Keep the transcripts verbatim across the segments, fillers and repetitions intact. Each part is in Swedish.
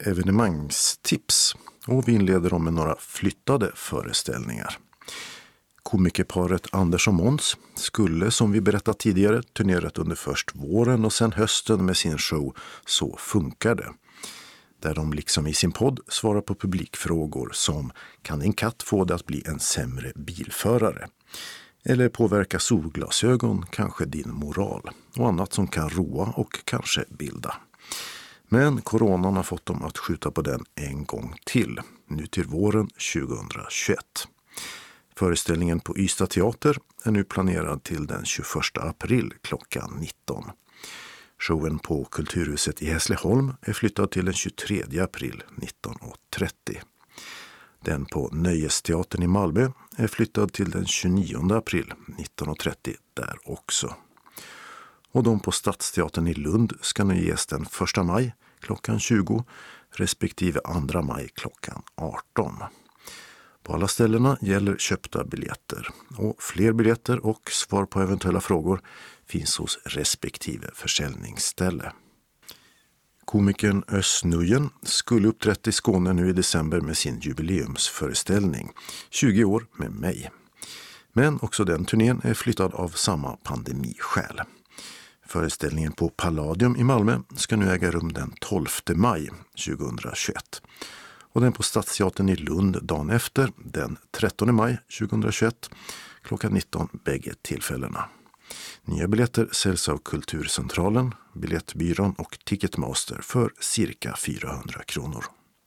evenemangstips och vi inleder dem med några flyttade föreställningar. Komikerparet Anders och Måns skulle, som vi berättat tidigare, turnerat under först våren och sen hösten med sin show Så funkar det. Där de liksom i sin podd svarar på publikfrågor som: kan din katt få det att bli en sämre bilförare? Eller påverka solglasögon kanske din moral? Och annat som kan roa och kanske bilda. Men coronan har fått dem att skjuta på den en gång till, nu till våren tjugohundratjugoett. Föreställningen på Ystad teater är nu planerad till den tjugoförsta april klockan nitton. Showen på Kulturhuset i Hässleholm är flyttad till den tjugotredje april nitton trettio. Den på Nöjesteatern i Malmö är flyttad till den tjugonionde april nitton trettio där också. Och de på Stadsteatern i Lund ska nu ges den första maj klockan tjugo respektive andra maj klockan arton. På alla ställena gäller köpta biljetter och fler biljetter och svar på eventuella frågor finns hos respektive försäljningsställe. Komikern Özz Nujen skulle uppträtt i Skåne nu i december med sin jubileumsföreställning tjugo år med mig. Men också den turnén är flyttad av samma pandemiskäl. Föreställningen på Palladium i Malmö ska nu äga rum den tolfte maj tjugohundratjugoett. Och den på Stadsteatern i Lund dagen efter, den trettonde maj tjugohundratjugoett, klockan nitton bägge tillfällena. Nya biljetter säljs av Kulturcentralen, Biljettbyrån och Ticketmaster för cirka fyrahundra kronor.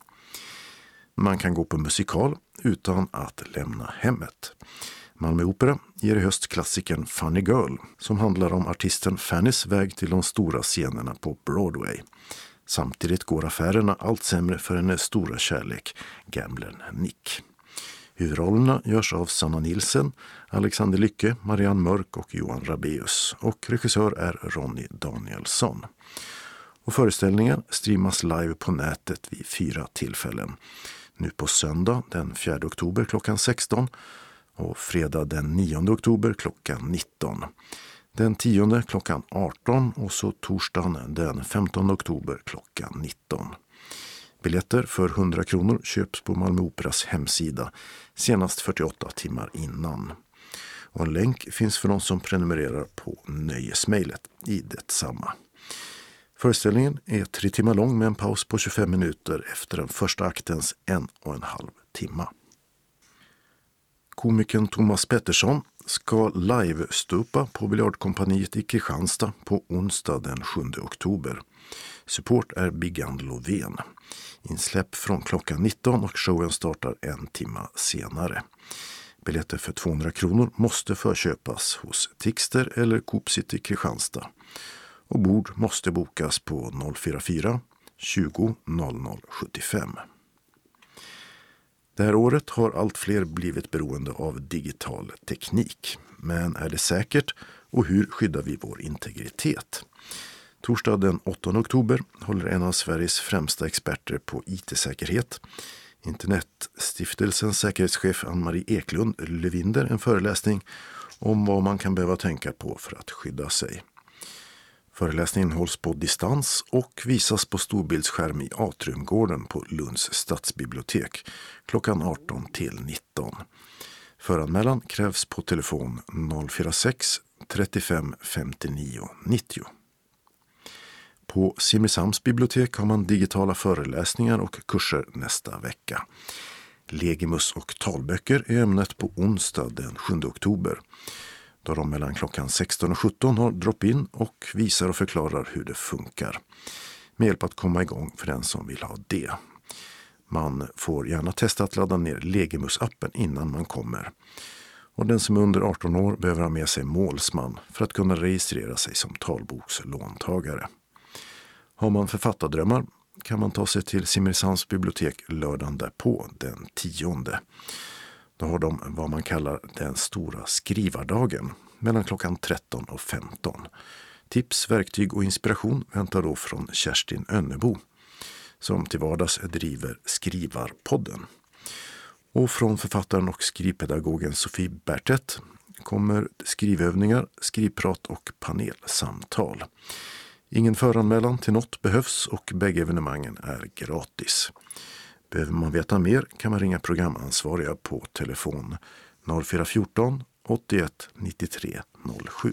Man kan gå på musikal utan att lämna hemmet. Malmö Opera ger i höst klassikern Funny Girl som handlar om artisten Fannys väg till de stora scenerna på Broadway. Samtidigt går affärerna allt sämre för hennes stora kärlek, gamblern Nick. Huvudrollerna görs av Sanna Nilsen, Alexander Lycke, Marianne Mörk och Johan Rabeus och regissör är Ronny Danielsson. Och föreställningen streamas live på nätet vid fyra tillfällen. Nu på söndag den fjärde oktober klockan sexton och fredag den nionde oktober klockan nitton. Den tionde klockan arton och så torsdagen den femtonde oktober klockan nitton. Biljetter för hundra kronor köps på Malmö Operas hemsida senast fyrtioåtta timmar innan. Och en länk finns för de som prenumererar på nöjesmejlet i detsamma. Föreställningen är tre timmar lång med en paus på tjugofem minuter efter den första aktens en och en halv timma. Komikern Thomas Pettersson ska live-stupa på Biljardkompaniet i Kristianstad på onsdag den sjunde oktober. Support är Biggan Lovén. Insläpp från klockan nitton och showen startar en timma senare. Biljetter för tvåhundra kronor måste förköpas hos Tixter eller Coop City Kristianstad. Och bord måste bokas på noll fyra fyra tjugo noll noll sjuttiofem. Det här året har allt fler blivit beroende av digital teknik. Men är det säkert och hur skyddar vi vår integritet? Torsdag den åttonde oktober håller en av Sveriges främsta experter på I T-säkerhet, Internetstiftelsens säkerhetschef Ann-Marie Eklund Levinder, en föreläsning om vad man kan behöva tänka på för att skydda sig. Föreläsningen hålls på distans och visas på storbildsskärm i Atriumgården på Lunds stadsbibliotek klockan arton till nitton. Föranmälan krävs på telefon noll fyra sex trettiofem femtionio nittio. På Simrishamns bibliotek har man digitala föreläsningar och kurser nästa vecka. Legimus och talböcker är ämnet på onsdag den sjunde oktober. Då de mellan klockan sexton och sjutton har drop-in och visar och förklarar hur det funkar. Med hjälp att komma igång för den som vill ha det. Man får gärna testa att ladda ner Legimus-appen innan man kommer. Och den som är under arton år behöver ha med sig målsman för att kunna registrera sig som talbokslåntagare. Har man författardrömmar kan man ta sig till Simrishamns bibliotek lördagen därpå den tionde. Då har de vad man kallar den stora skrivardagen mellan klockan tretton och femton. Tips, verktyg och inspiration väntar då från Kerstin Önnebo som till vardags driver Skrivarpodden. Och från författaren och skrivpedagogen Sofie Bertet kommer skrivövningar, skrivprat och panelsamtal. Ingen föranmälan till något behövs och bägge evenemangen är gratis. Behöver man veta mer kan man ringa programansvariga på telefon noll fyra ett fyra åttioett nittiotre noll sju.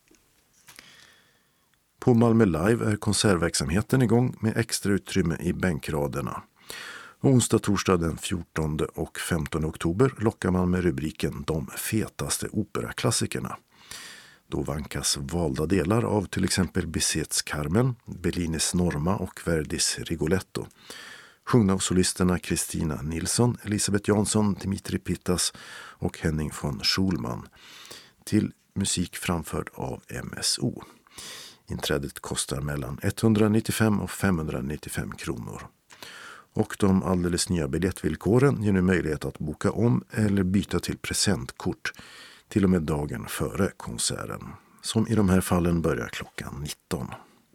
På Malmö Live är konsertverksamheten igång med extra utrymme i bänkraderna. Onsdag, torsdag den fjortonde och femtonde oktober lockar man med rubriken De fetaste operaklassikerna. Då vankas valda delar av till exempel Bizets Carmen, Bellinis Norma och Verdis Rigoletto. Sjungna av solisterna Kristina Nilsson, Elisabeth Jansson, Dimitri Pittas och Henning von Schulman. Till musik framförd av M S O. Inträdet kostar mellan etthundranittiofem och femhundranittiofem kronor. Och de alldeles nya biljettvillkoren ger nu möjlighet att boka om eller byta till presentkort till och med dagen före konserten, som i de här fallen börjar klockan nitton.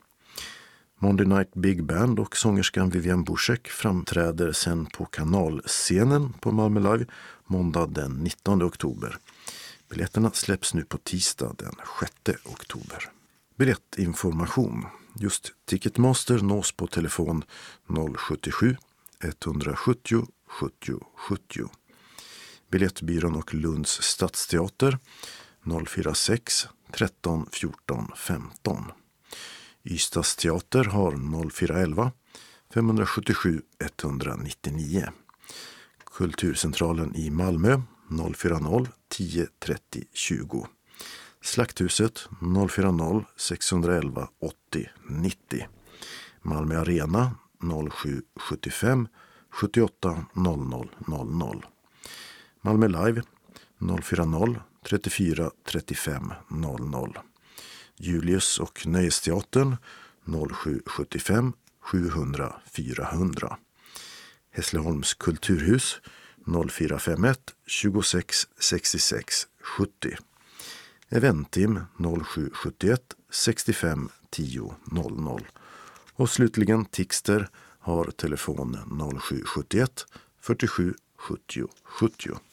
Monday Night Big Band och sångerskan Vivian Buschek framträder sen på kanalscenen på Malmö Live måndag den nittonde oktober. Biljetterna släpps nu på tisdag den sjätte oktober. Biljettinformation. Just Ticketmaster nås på telefon noll sju sju ett sju zero sjuttio sjuttio. Biljettbyrån och Lunds stadsteater noll fyra sex tretton fjorton femton. Ystads teater har noll fyra elva fem sju sju ett nio nio. Kulturcentralen i Malmö noll fyra noll tio trettio tjugo. Slakthuset noll fyra noll sex ett ett åttio nittio. Malmö Arena noll sju sju fem sjuttioåtta noll noll noll noll. Malmö Live noll fyra noll trettiofyra trettiofem noll noll. Julius och Nöjesteatern noll sju sju fem sjuhundra fyrahundra. Hässleholms kulturhus noll fyra fem ett tjugosex sextiosex sjuttio. Eventim noll sju sju ett sextiofem tio noll noll. Och slutligen Tixter har telefon noll sju sju ett fyrtiosju sjuttio sjuttio.